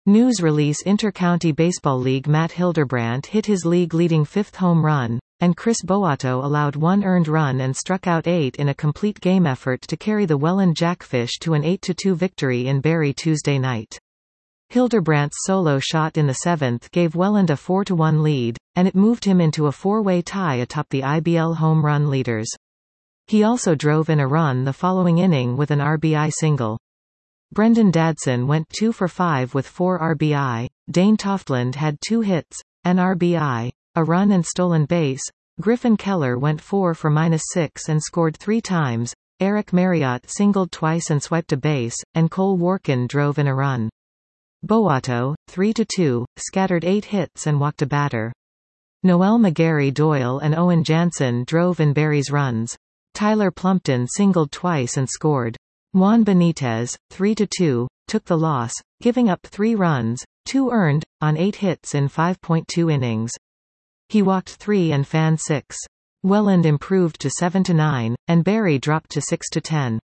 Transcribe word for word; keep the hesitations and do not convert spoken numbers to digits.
News release Inter-County Baseball League Matt Hildebrandt hit his league-leading fifth home run, and Chris Boato allowed one earned run and struck out eight in a complete game effort to carry the Welland Jackfish to an eight to two victory in Barrie Tuesday night. Hildebrandt's solo shot in the seventh gave Welland a four to one lead, and it moved him into a four-way tie atop the I B L home run leaders. He also drove in a run the following inning with an R B I single. Brendan Dadson went two for five with four R B I, Dane Toftland had two hits, an R B I, a run and stolen base, Griffin Keller went four for minus six and scored three times, Eric Marriott singled twice and swiped a base, and Cole Workin drove in a run. Boato, three to two, scattered eight hits and walked a batter. Noel McGarry Doyle and Owen Jansen drove in Barrie's runs. Tyler Plumpton singled twice and scored. Juan Benitez, three to two, took the loss, giving up three runs, two earned, on eight hits in five point two innings. He walked three and fanned six. Welland improved to seven to nine, and Barrie dropped to six to ten.